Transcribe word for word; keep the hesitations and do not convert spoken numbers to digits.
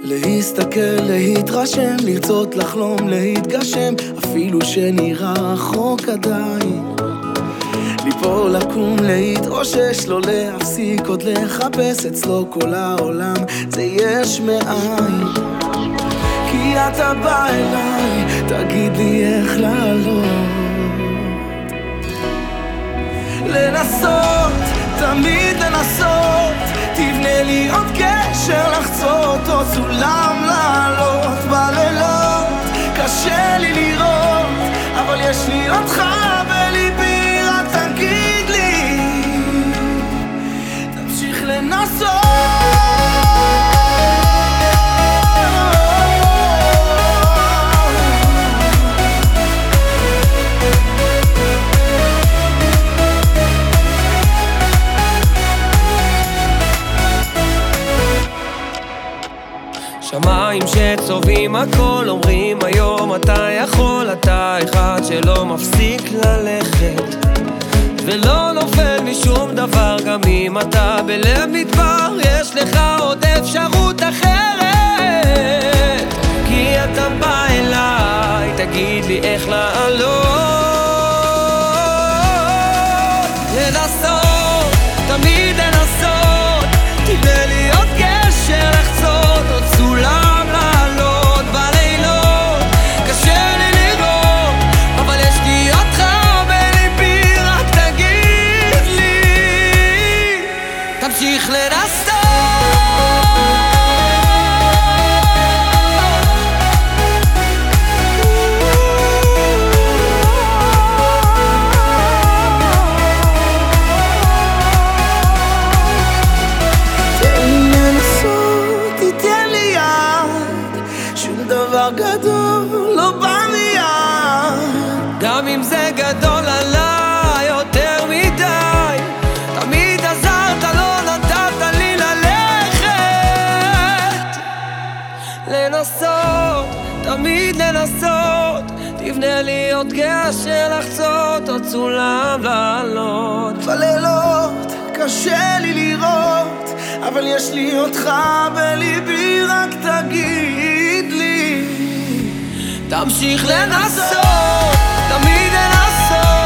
להסתכל, להתרשם, לרצות לחלום, להתגשם, אפילו שנראה רחוק עדיין. ליפול, לקום, להתאושש, לא להפסיק עוד לחפש אצלו כל העולם, זה יש מאין. כי אתה בא אליי, תגיד לי איך לעלות, לנסות, תמיד לנסות, תבנה לי עוד קשר לחצות, עוד סולם לעלות בלילות. קשה לי לראות, אבל יש לי אותך בליבי, רק תגיד לי, תמשיך לנסות. שמיים שצובעים הכל, אומרים היום אתה יכול, אתה אחד שלא מפסיק ללכת ולא נופל משום דבר, גם אם אתה בלב מדבר יש לך עוד אפשרות אחרת. כי אתה בא אליי, תגיד לי איך לעלות, לנסות, תמיד לנסות, תבנה לי עוד קשר לחצות, עוד סולם לעלות בלילות. קשה לי לראות, אבל יש לי אותך בליבי, רק תגיד לי, תמשיך לנסות. דבר גדול לא בא מיד, גם אם זה גדול עליי יותר מדי, תמיד עזרת, לא נתת לי ללכת. לנסות, תמיד לנסות, תבנה לי עוד גשר לחצות, עוד סולם לעלות בלילות. קשה לי לראות, אבל יש לי אותך בליבי, רק תגיד לי, תמשיך לנסות, תמיד לנסות.